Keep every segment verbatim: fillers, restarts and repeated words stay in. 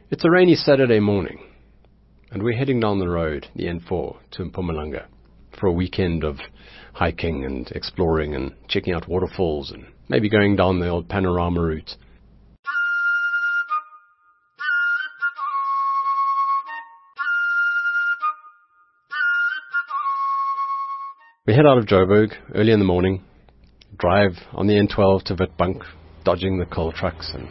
It's a rainy Saturday morning, and we're heading down the road, the N four, to Mpumalanga for a weekend of hiking and exploring and checking out waterfalls and maybe going down the old panorama route. We head out of Joburg early in the morning, drive on the N twelve to Witbank, dodging the coal trucks and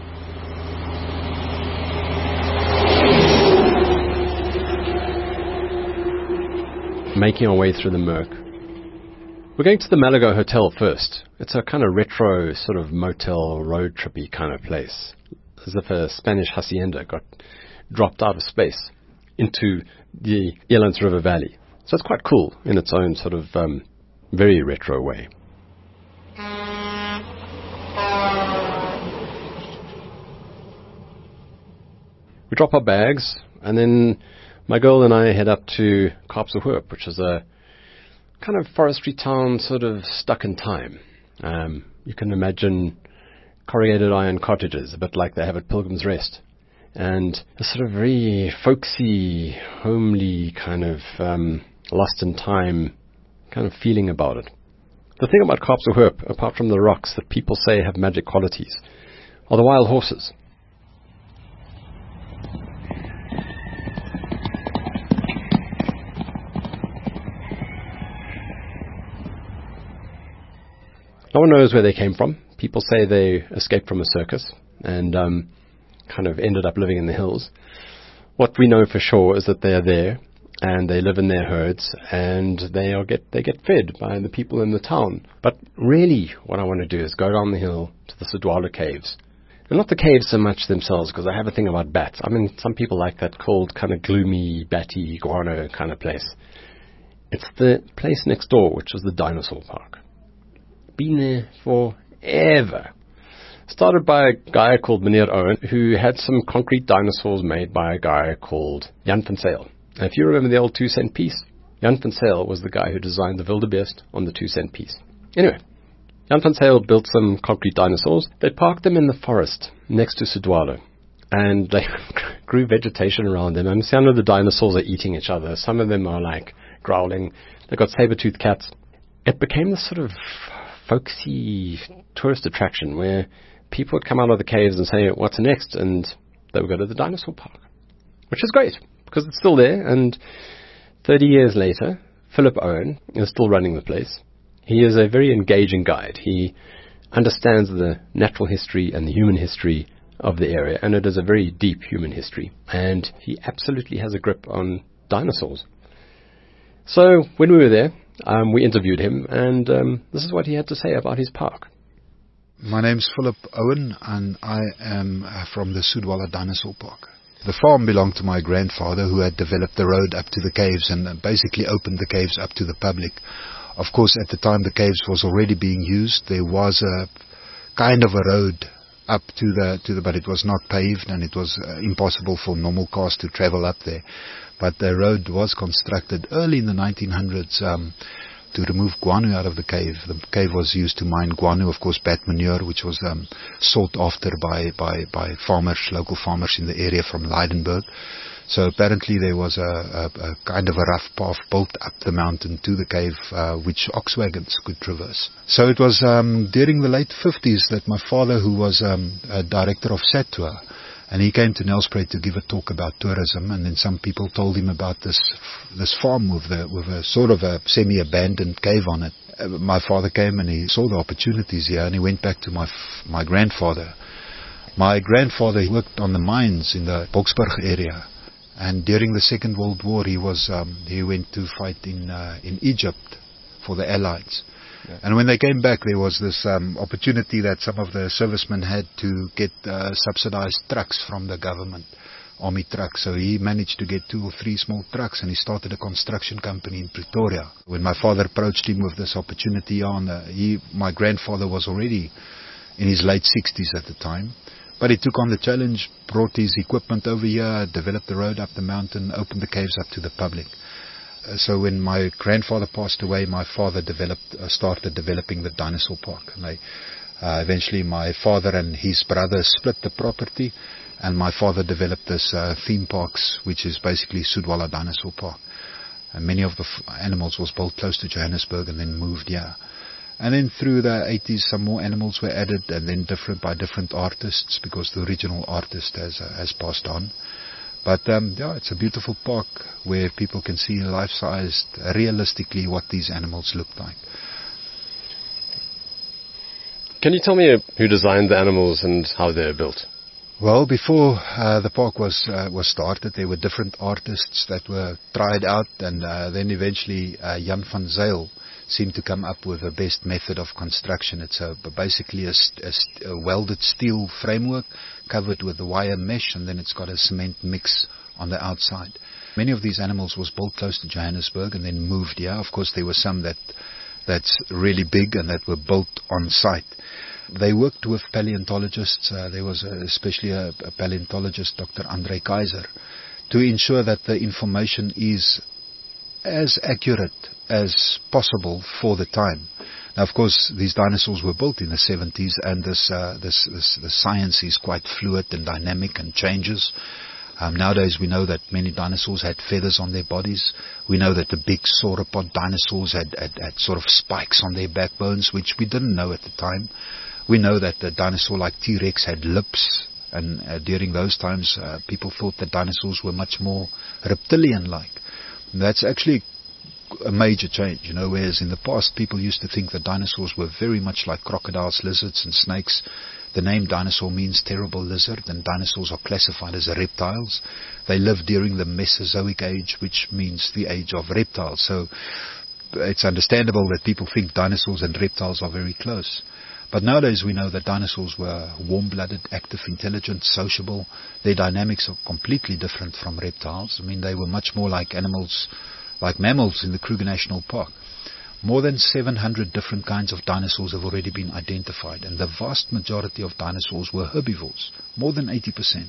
making our way through the murk. We're going to the Malago Hotel first. It's a kind of retro sort of motel road trippy kind of place, as if a Spanish hacienda got dropped out of space into the Elands River Valley. So it's quite cool in its own sort of um, very retro way. We drop our bags, and then my girl and I head up to Kaapsehoop, which is a kind of forestry town sort of stuck in time. Um, you can imagine corrugated iron cottages, a bit like they have at Pilgrim's Rest. And a sort of very folksy, homely kind of um, lost in time kind of feeling about it. The thing about Kaapsehoop, apart from the rocks that people say have magic qualities, are the wild horses. No one knows where they came from. People say they escaped from a circus and um, kind of ended up living in the hills. What we know for sure is that they are there and they live in their herds and they are get they get fed by the people in the town. But really what I want to do is go down the hill to the Sudwala Caves. And not the caves so much themselves, because I have a thing about bats. I mean, some people like that cold, kind of gloomy, batty, guano kind of place. It's the place next door, which is the dinosaur park. Been there forever. Started by a guy called Meneer Owen, who had some concrete dinosaurs made by a guy called Jan van Zyl. And if you remember the old two cent piece, Jan van Zyl was the guy who designed the wildebeest on the two cent piece. Anyway, Jan van Zyl built some concrete dinosaurs. They parked them in the forest next to Sudwala, and they grew vegetation around them. And some of the dinosaurs are eating each other. Some of them are like growling. They've got saber-toothed cats. It became this sort of folksy tourist attraction where people would come out of the caves and say, what's next? And they would go to the dinosaur park, which is great because it's still there. And thirty years later, Philip Owen is still running the place. He is a very engaging guide. He understands the natural history and the human history of the area, and it is a very deep human history. And he absolutely has a grip on dinosaurs. So when we were there, Um, we interviewed him, and um, this is what he had to say about his park. My name's Philip Owen, and I am uh, from the Sudwala Dinosaur Park. The farm belonged to my grandfather, who had developed the road up to the caves and uh, basically opened the caves up to the public. Of course, at the time the caves was already being used. There was a kind of a road up to the, to the but it was not paved, and it was uh, impossible for normal cars to travel up there. But the road was constructed early in the nineteen hundreds um, to remove guano out of the cave. The cave was used to mine guano, of course, bat manure, which was um, sought after by, by, by farmers, local farmers in the area from Leidenburg. So apparently there was a, a, a kind of a rough path built up the mountain to the cave, uh, which ox wagons could traverse. So it was um, during the late fifties that my father, who was um, a director of SATWA, and he came to Nelspruit to give a talk about tourism, and then some people told him about this this farm with, the, with a sort of a semi-abandoned cave on it. Uh, my father came and he saw the opportunities here, and he went back to my f- my grandfather. My grandfather worked on the mines in the Boksburg area, and during the Second World War he was um, he went to fight in uh, in Egypt for the Allies. Yeah. And when they came back, there was this um, opportunity that some of the servicemen had to get uh, subsidized trucks from the government, army trucks. So he managed to get two or three small trucks, and he started a construction company in Pretoria. When my father approached him with this opportunity on, uh, he, my grandfather was already in his late sixties at the time. But he took on the challenge, brought his equipment over here, developed the road up the mountain, opened the caves up to the public. Uh, so when my grandfather passed away, my father developed, uh, started developing the dinosaur park. And they, uh, eventually my father and his brother split the property, And my father developed this uh, theme parks, which is basically Sudwala Dinosaur Park. And many of the f- animals was built close to Johannesburg and then moved here. And then through the eighties, some more animals were added, and then different by different artists, because the original artist has uh, has passed on. But um, yeah, it's a beautiful park where people can see life-sized, realistically, what these animals look like. Can you tell me who designed the animals and how they're built? Well, before uh, the park was uh, was started, there were different artists that were tried out, and uh, then eventually uh, Jan van Zyl seemed to come up with the best method of construction. It's a, basically a, a, a welded steel framework covered with the wire mesh, and then it's got a cement mix on the outside. Many of these animals was built close to Johannesburg and then moved here. Of course, there were some that that's really big and that were built on site. They worked with paleontologists. Uh, there was a, especially a, a paleontologist, Doctor Andre Kaiser, to ensure that the information is as accurate as possible for the time. Now, of course, these dinosaurs were built in the seventies, and this, uh, this, this, the science is quite fluid and dynamic and changes. Um, nowadays, we know that many dinosaurs had feathers on their bodies. We know that the big sauropod dinosaurs had, had, had sort of spikes on their backbones, which we didn't know at the time. We know that the dinosaur like T-Rex had lips, and uh, during those times, uh, people thought that dinosaurs were much more reptilian-like. And that's actually a major change, you know, whereas in the past people used to think that dinosaurs were very much like crocodiles, lizards and snakes. The name dinosaur means terrible lizard, and dinosaurs are classified as reptiles. They lived during the Mesozoic age, which means the age of reptiles. So it's understandable that people think dinosaurs and reptiles are very close. But nowadays we know that dinosaurs were warm-blooded, active, intelligent, sociable. Their dynamics are completely different from reptiles. I mean, they were much more like animals, like mammals in the Kruger National Park. More than seven hundred different kinds of dinosaurs have already been identified, and the vast majority of dinosaurs were herbivores, more than eighty percent.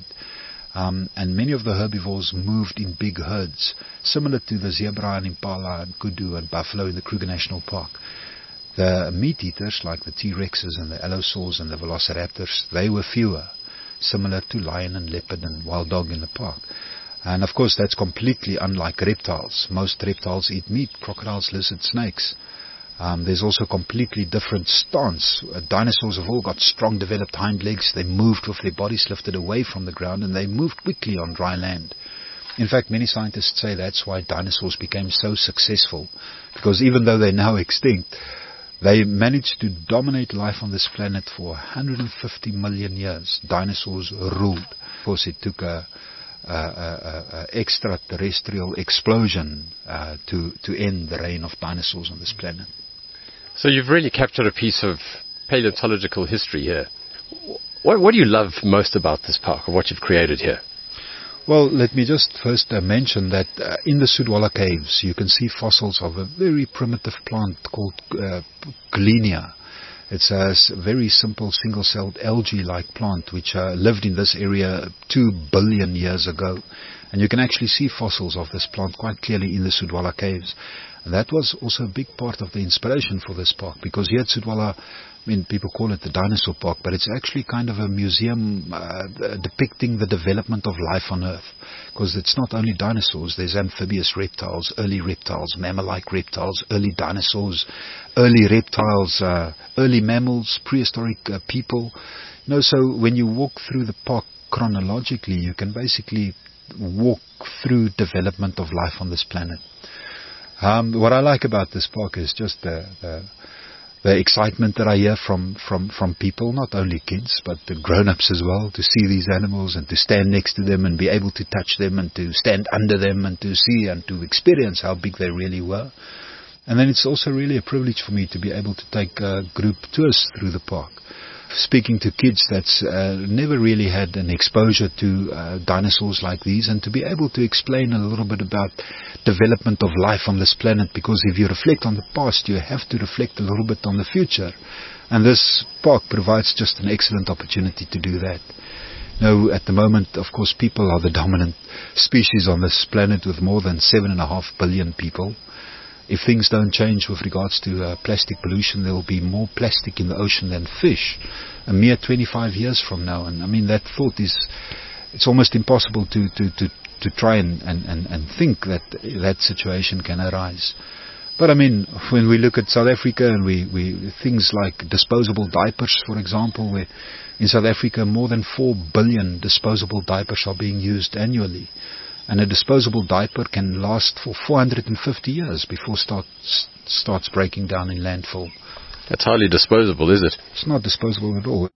Um, and many of the herbivores moved in big herds, similar to the zebra and impala and kudu and buffalo in the Kruger National Park. The meat eaters, like the T-Rexes and the allosaurs and the velociraptors, they were fewer, similar to lion and leopard and wild dog in the park. And of course, that's completely unlike reptiles. Most reptiles eat meat: crocodiles, lizards, snakes. Um, there's also completely different stance. Uh, dinosaurs have all got strong developed hind legs. They moved with their bodies lifted away from the ground, and they moved quickly on dry land. In fact, many scientists say that's why dinosaurs became so successful, because even though they're now extinct, they managed to dominate life on this planet for one hundred fifty million years. Dinosaurs ruled. Of course, it took a Uh, uh, uh, extraterrestrial explosion uh, to, to end the reign of dinosaurs on this planet. So you've really captured a piece of paleontological history here. What, what do you love most about this park, or what you've created here? Well, let me just first uh, mention that uh, in the Sudwala Caves you can see fossils of a very primitive plant called uh, Glinia. It's a very simple single-celled algae-like plant which uh, lived in this area two billion years ago. And you can actually see fossils of this plant quite clearly in the Sudwala Caves. And that was also a big part of the inspiration for this park, because here at Sudwala, I mean, people call it the dinosaur park, but it's actually kind of a museum uh, depicting the development of life on Earth. Because it's not only dinosaurs, there's amphibious reptiles, early reptiles, mammal-like reptiles, early dinosaurs, early reptiles, uh, early mammals, prehistoric uh, people. You know, so when you walk through the park chronologically, you can basically walk through development of life on this planet. Um, what I like about this park is just the, the the excitement that I hear from, from, from people, not only kids, but the grown-ups as well, to see these animals and to stand next to them and be able to touch them and to stand under them and to see and to experience how big they really were. And then it's also really a privilege for me to be able to take uh, group tours through the park, speaking to kids that's uh, never really had an exposure to uh, dinosaurs like these, and to be able to explain a little bit about development of life on this planet, because if you reflect on the past, you have to reflect a little bit on the future. And this park provides just an excellent opportunity to do that. Now, at the moment, of course, people are the dominant species on this planet with more than seven and a half billion people. If things don't change with regards to uh, plastic pollution, there will be more plastic in the ocean than fish a mere twenty-five years from now. And I mean, that thought is it's almost impossible to, to, to, to try and, and, and, and think that that situation can arise. But I mean, when we look at South Africa and we, we things like disposable diapers, for example, where in South Africa more than four billion disposable diapers are being used annually. And a disposable diaper can last for four hundred fifty years before starts starts breaking down in landfill. That's hardly disposable, is it? It's not disposable at all.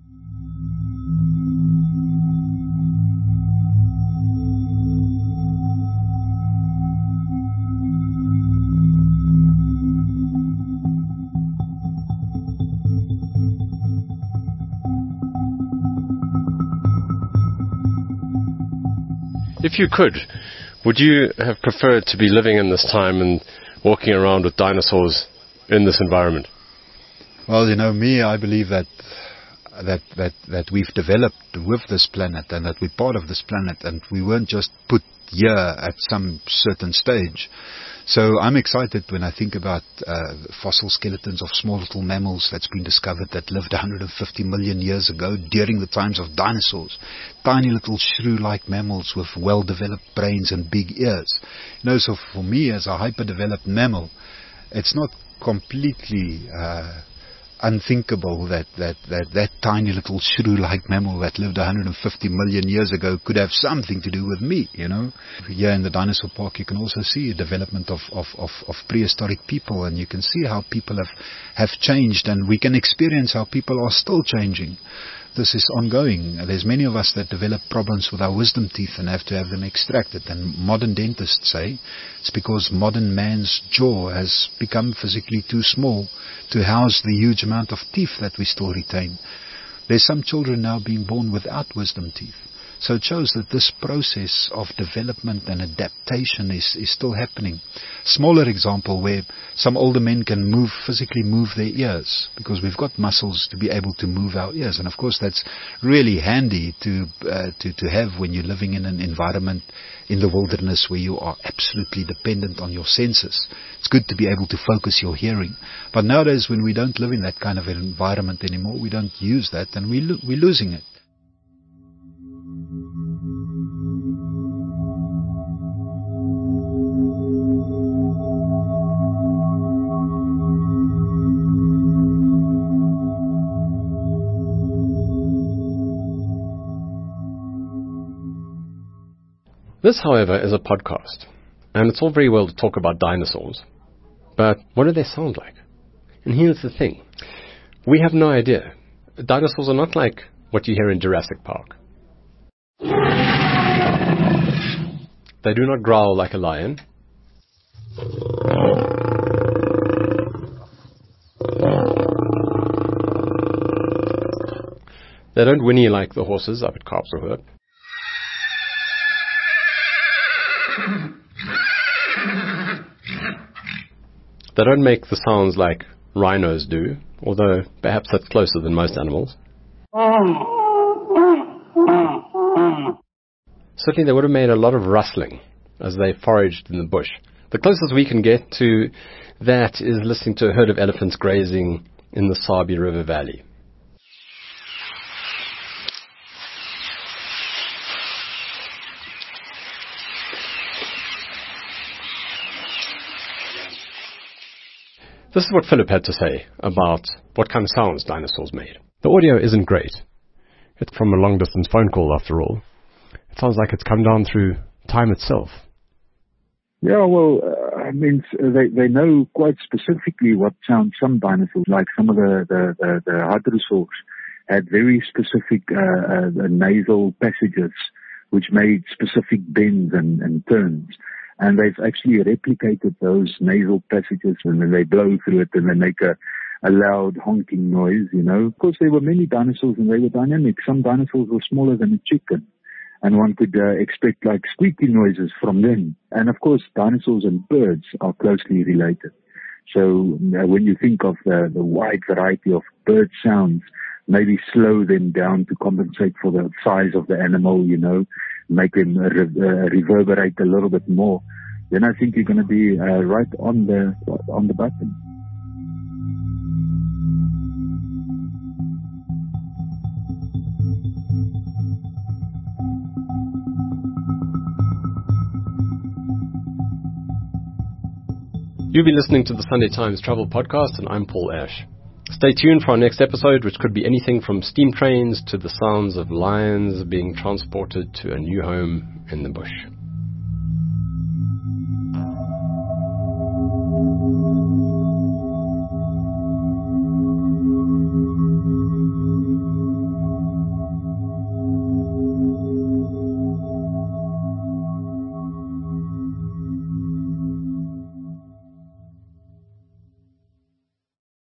If you could, would you have preferred to be living in this time and walking around with dinosaurs in this environment? Well, you know, me, I believe that that that that we've developed with this planet and that we're part of this planet and we weren't just put here at some certain stage. So I'm excited when I think about uh, fossil skeletons of small little mammals that's been discovered that lived one hundred fifty million years ago during the times of dinosaurs. Tiny little shrew-like mammals with well-developed brains and big ears. You know, so for me as a hyper-developed mammal, it's not completely uh, unthinkable that that, that that tiny little shrew-like mammal that lived one hundred fifty million years ago could have something to do with me, you know. Here in the dinosaur park you can also see a development of, of, of, of prehistoric people, and you can see how people have, have changed, and we can experience how people are still changing. This is ongoing. There's many of us that develop problems with our wisdom teeth and have to have them extracted. And modern dentists say it's because modern man's jaw has become physically too small to house the huge amount of teeth that we still retain. There's some children now being born without wisdom teeth. So it shows that this process of development and adaptation is, is still happening. Smaller example where some older men can move, physically move their ears, because we've got muscles to be able to move our ears. And of course that's really handy to, uh, to, to have when you're living in an environment in the wilderness where you are absolutely dependent on your senses. It's good to be able to focus your hearing. But nowadays when we don't live in that kind of environment anymore, we don't use that and we lo- we're losing it. This, however, is a podcast, and it's all very well to talk about dinosaurs, but what do they sound like? And here's the thing. We have no idea. Dinosaurs are not like what you hear in Jurassic Park. They do not growl like a lion. They don't whinny like the horses up at Kaapstad. They don't make the sounds like rhinos do, although perhaps that's closer than most animals. Certainly they would have made a lot of rustling as they foraged in the bush. The closest we can get to that is listening to a herd of elephants grazing in the Sabi River Valley. This is what Philip had to say about what kind of sounds dinosaurs made. The audio isn't great. It's from a long-distance phone call, after all. It sounds like it's come down through time itself. Yeah, well, uh, I mean, they they know quite specifically what sounds some dinosaurs, like some of the, the, the, the hadrosaurs, had very specific uh, uh, nasal passages which made specific bends and, and turns. And they've actually replicated those nasal passages, and then they blow through it and they make a, a loud honking noise, you know. Of course, there were many dinosaurs and they were dynamic. Some dinosaurs were smaller than a chicken, and one could uh, expect like squeaky noises from them. And of course, dinosaurs and birds are closely related. So uh, when you think of the, the wide variety of bird sounds, maybe slow them down to compensate for the size of the animal, you know, make them uh, re- uh, reverberate a little bit more, then I think you're going to be uh, right on the on the button. You'll be listening to the Sunday Times Travel Podcast, and I'm Paul Ash. Stay tuned for our next episode, which could be anything from steam trains to the sounds of lions being transported to a new home in the bush.